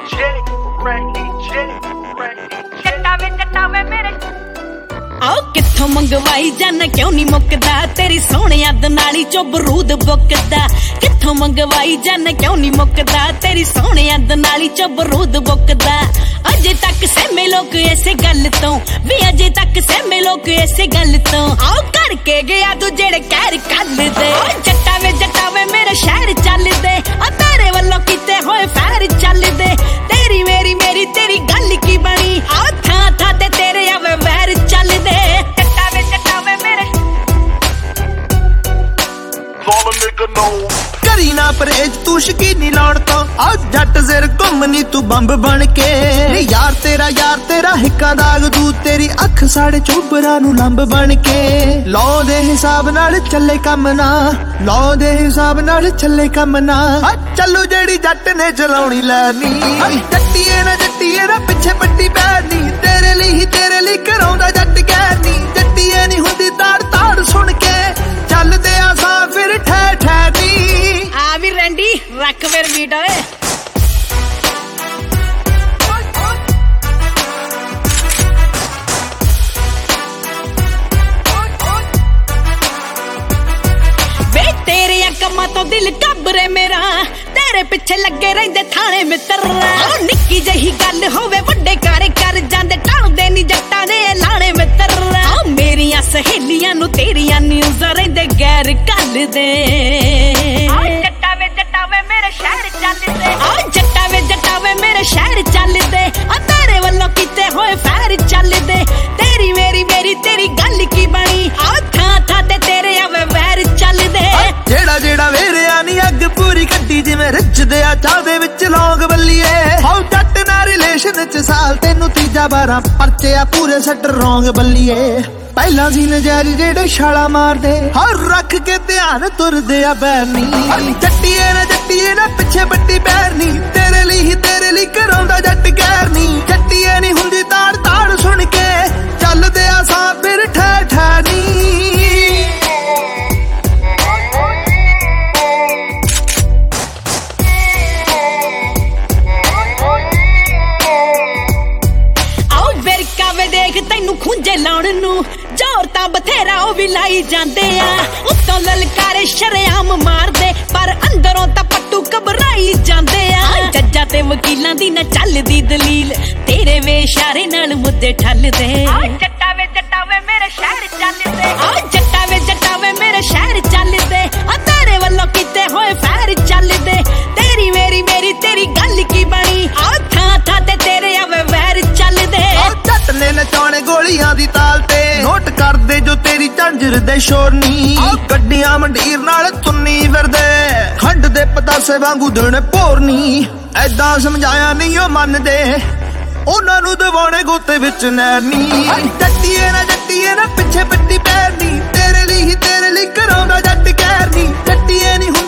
आओ कित्थों मंगवाई जाना क्यों नहीं मुकदा तेरी सोहणे अद नाली चो बरूद बुकदा कित्थों मंगवाई जाना क्यों नहीं मुकदा तेरी सोहणे अद नाली चो बरूद बुकदा अजे तक सहमे लोग इसे गल तो वी अजे तक सहमे लोग इसे गल तो आओ करके गया तू जेड़े कहर कल दे जट्टा वे मेरे शहर चल दे तेरे वल्लों कीते होए फैर चल दे तेरी मेरी तेरी गल की बनी आओ था ते तेरे आवे वैर चल दे जट्टा वे मेरे करी ना परहेज तू शकीनी लाउण तो आ जट सिर घुमनी तू बंब बन के यार तेरा हिक्का दाग तू तेरी अख साढ़े चोबरा नू लंब बन के लौ दे हिसाब नाल चले कम ना लौ दे हिसाब नाल चले कम ना चलू जेड़ी जट ने चलाउणी लैनी जट्टीए ना पिछे पट्टी पैनी तेरे लिए कराउंदा जट गैनी जट्टीए नहीं हुंदी ताड़ सुन के चल दे आसा फिर ठह नी आ भी रंडी रख फिर बीट ओए कम्मा तो दिल घबरे मेरा तेरे पिछे लगे रहिंदे थाने मित्र निक्की जही गल होवे वड्डे कारे कर जांदे टालदे नी जट्टां दे लाणे मित्र मेरियां सहेलियां नु तेरियां न्यूज़ रहिंदे गैर कल दे जट्टा वे मेरे शहर चल दे जट्टा वे मेरे शहर चल दे तेरे वल्लों कीते होए फैर चल दे तेरी मेरी तेरी गल की बनी था ते तेरे आवे वैर चल दे जेड़ा वेरिया नी अग पूरी कड्डी जिवें रिझदे आ चाह दे विच लौंग बल्लीए हाउ जट ना रिलेशन च साल तेनू तीजा 12 परचे आ पूरे सट रौंग बल्लीए पहला सी नजारे जेड़े छाला मारदे हर रख के ध्यान तुरदे आ बैरनी जट्टीए ना पिछे पट्टी बैरनी तेरे लिए कराउंदा जट गैरनी जट्टीए नहीं हुंदी ताड़ सुन के चल दे आ सा फिर ठह नी तैनू खुंजे लाउण नू जोर तां बथेरा ओ भी लाई जांदे आ उत्तों ललकारे शरेआम मारदे पर अंदरों तां पट्टू घबराई जांदे आ जज्जां ते वकीलां दी ना चलदी दलील तेरे वे इशारे नाल मुद्दे ठलदे जट्टा वे मेरे शहर चल दे जट्टा वे मेरे शहर चल दे तेरे वल्लों कीते होए फैर चल दे तेरी मेरी तेरी गल की बनी था ते तेरे आवे वैर चल दे जट ने नचाने गोलियां दी ताल ते नोट कर दे जो तेरी झांजर दे शोर नी गड्डियां मंडीर नाल तुन्नी फिरदे खंड दे पतासे वांगू देने भोरनी ऐदां समझाया नहीं ओ मनदे उन्हां नू दवाणे गोते विच नैरनी जट्टीए ना पिछे पट्टी पैरनी तेरे लिए कराउंदा जट गैरनी जट्टीए नहीं